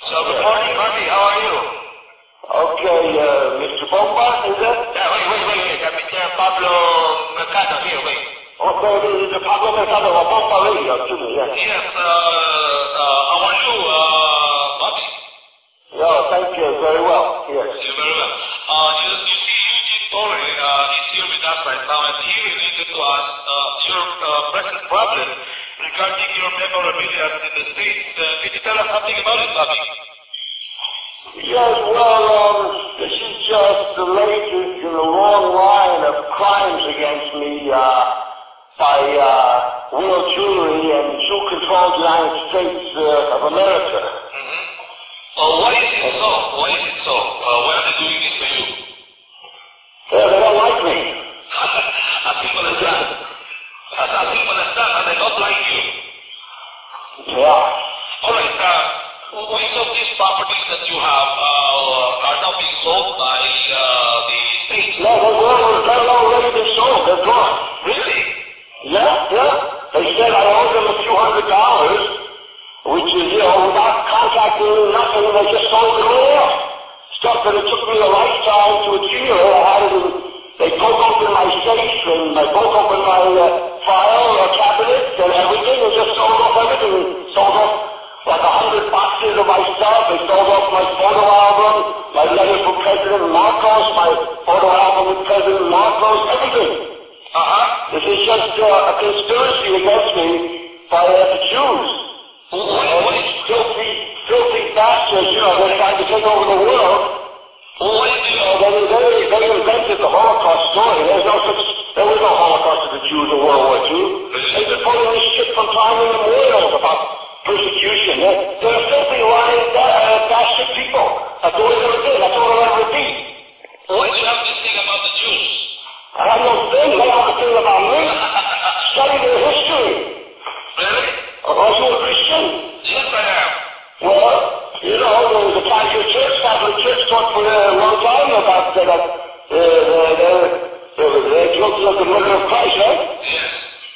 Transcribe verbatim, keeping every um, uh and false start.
So good morning, Harvey. How are you? Okay, uh, Mister Bomba, is it? Yeah, wait, wait, wait, wait. Uh, Mister Pablo Mercado here, wait. Okay, this is the Pablo Mercado of Bomba Radio, excuse me, yes. Yes, uh, uh, how are you, uh, Bobby? Yeah, thank you, very well, yes. Yeah, very well. Uh, you, you see, Eugene Torre, uh, is here with us right now, and he related to us, uh, your, uh, present problem regarding your memorabilia in the States. Uh, can you tell us something about it, Bobby? Yes, well, um, this is just the latest in a long line of crimes against me, uh, by, uh, Will Jewelry and Jew-controlled United States, uh, of America. Mm-hmm. Uh, why is it so? Why is it so? Uh, why are they doing this to you? Yeah, they don't like me. As simple as that. As, as simple as that, and they don't like you. Yeah. All right, uh, which of these properties that you have uh, are now being sold by uh, the states? No, they were, they're already been sold, they're gone. Really? Yeah, yeah. They said I owed them a few hundred dollars, which is, you know, without contacting me, nothing, they just sold it all off. Stuff that it took me a lifetime to accumulate. I had it in, they broke open my safe, and they broke open my uh, file or cabinet, and everything, and just sold off everything. They sold off like a hundred boxes of my stuff. They sold off my photo album, my letter from President Marcos, my photo album with President Marcos, everything. Uh-huh. This is just uh, a conspiracy against me by uh, the Jews. What, And what, these filthy, filthy bastards, you know, they're trying to take over the world. what is You know, they, they, they invented the Holocaust story. There's no such, there was no Holocaust of the Jews in World War Two. They've been pulling this shit from time immemorial about persecution. They're, they're filthy, lying, uh, bastard people. That's all they ever did. That's all they'll ever be. What do you have to say about the Jews? I have no thing. They have a thing about me. Study their history. Really? Are you a Christian? Yes, I am. Well, you know, there was a Catholic Church, Catholic Church taught for a long time about that. Uh,